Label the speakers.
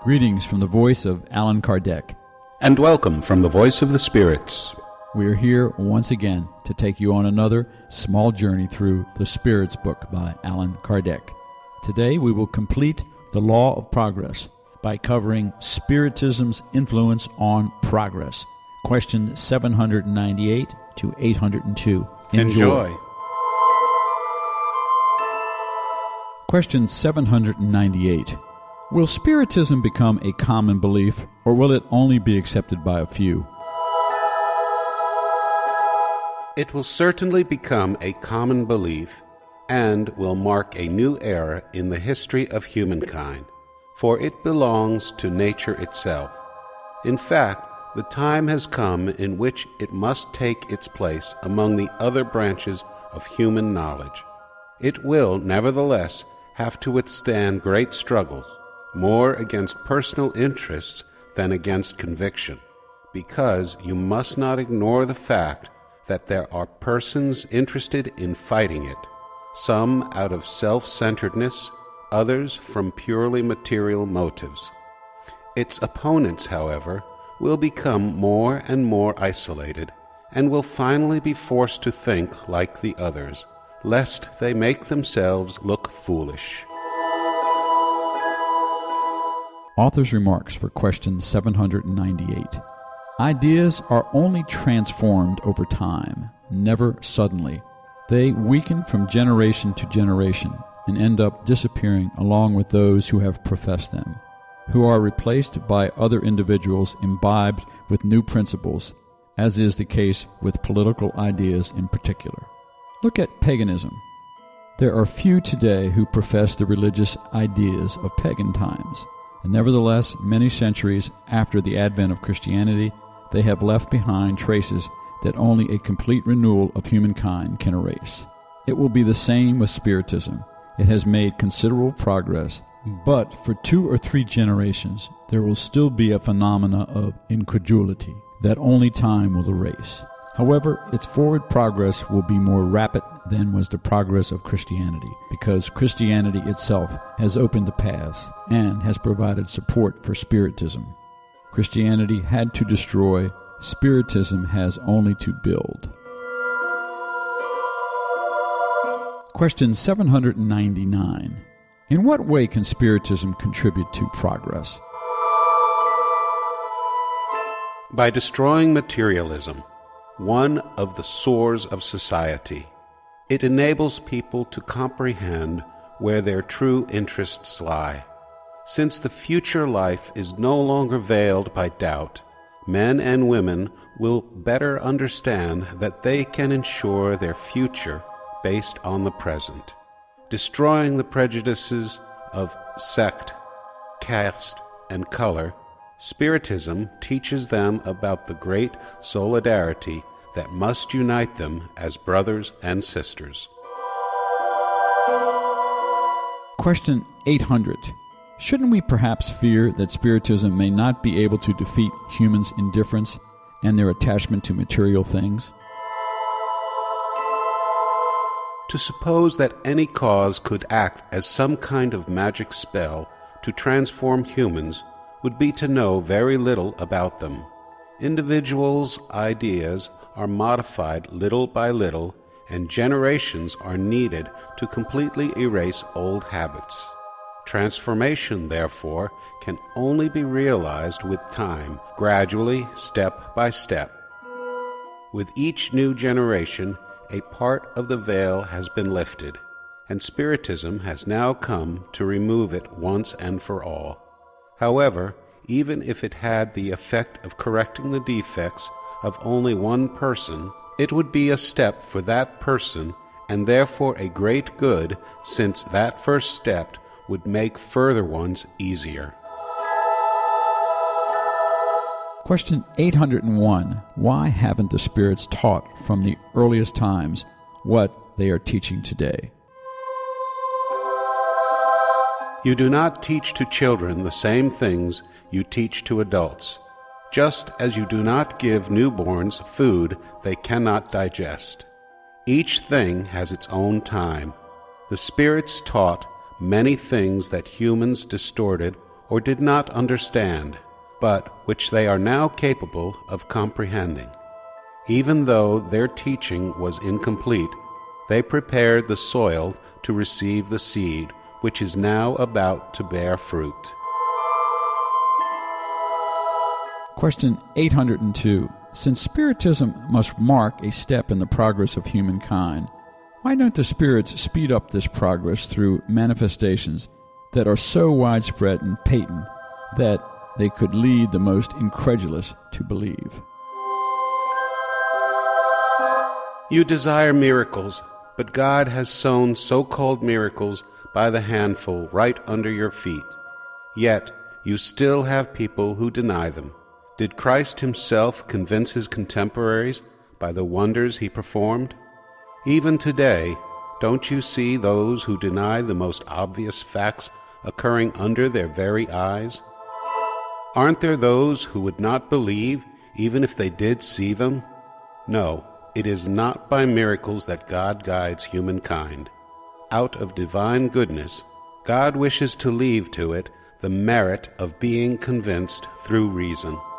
Speaker 1: Greetings from the voice of Allan Kardec.
Speaker 2: And welcome from the voice of the spirits.
Speaker 1: We are here once again to take you on another small journey through the Spirits book by Allan Kardec. Today we will complete the Law of Progress by covering Spiritism's influence on progress. Question 798 to 802.
Speaker 2: Enjoy.
Speaker 1: Question 798. Will Spiritism become a common belief, or will it only be accepted by a few?
Speaker 2: It will certainly become a common belief and will mark a new era in the history of humankind, for it belongs to nature itself. In fact, the time has come in which it must take its place among the other branches of human knowledge. It will, nevertheless, have to withstand great struggles, more against personal interests than against conviction, because you must not ignore the fact that there are persons interested in fighting it, some out of self-centeredness, others from purely material motives. Its opponents, however, will become more and more isolated, and will finally be forced to think like the others, lest they make themselves look foolish.
Speaker 1: Author's remarks for question 798. Ideas are only transformed over time, never suddenly. They weaken from generation to generation and end up disappearing along with those who have professed them, who are replaced by other individuals imbibed with new principles, as is the case with political ideas in particular. Look at paganism. There are few today who profess the religious ideas of pagan times. And nevertheless, many centuries after the advent of Christianity, they have left behind traces that only a complete renewal of humankind can erase. It will be the same with Spiritism. It has made considerable progress, but for 2 or 3 generations, there will still be a phenomena of incredulity that only time will erase. However, its forward progress will be more rapid than was the progress of Christianity, because Christianity itself has opened the paths and has provided support for Spiritism. Christianity had to destroy, Spiritism has only to build. Question 799. In what way can Spiritism contribute to progress?
Speaker 2: By destroying materialism, one of the sores of society. It enables people to comprehend where their true interests lie. Since the future life is no longer veiled by doubt, men and women will better understand that they can ensure their future based on the present. Destroying the prejudices of sect, caste, and color, Spiritism teaches them about the great solidarity that must unite them as brothers and sisters.
Speaker 1: Question 800. Shouldn't we perhaps fear that Spiritism may not be able to defeat humans' indifference and their attachment to material things?
Speaker 2: To suppose that any cause could act as some kind of magic spell to transform humans would be to know very little about them. Individuals' ideas are modified little by little, and generations are needed to completely erase old habits. Transformation, therefore, can only be realized with time, gradually, step by step. With each new generation, a part of the veil has been lifted, and Spiritism has now come to remove it once and for all. However, even if it had the effect of correcting the defects of only one person, it would be a step for that person, and therefore a great good, since that first step would make further ones easier.
Speaker 1: Question 801. Why haven't the spirits taught from the earliest times what they are teaching today?
Speaker 2: You do not teach to children the same things you teach to adults, just as you do not give newborns food they cannot digest. Each thing has its own time. The spirits taught many things that humans distorted or did not understand, but which they are now capable of comprehending. Even though their teaching was incomplete, they prepared the soil to receive the seed, which is now about to bear fruit.
Speaker 1: Question 802. Since Spiritism must mark a step in the progress of humankind, why don't the spirits speed up this progress through manifestations that are so widespread and patent that they could lead the most incredulous to believe?
Speaker 2: You desire miracles, but God has sown so-called miracles by the handful right under your feet. Yet you still have people who deny them. Did Christ himself convince his contemporaries by the wonders he performed? Even today, don't you see those who deny the most obvious facts occurring under their very eyes? Aren't there those who would not believe even if they did see them? No, it is not by miracles that God guides humankind. Out of divine goodness, God wishes to leave to it the merit of being convinced through reason.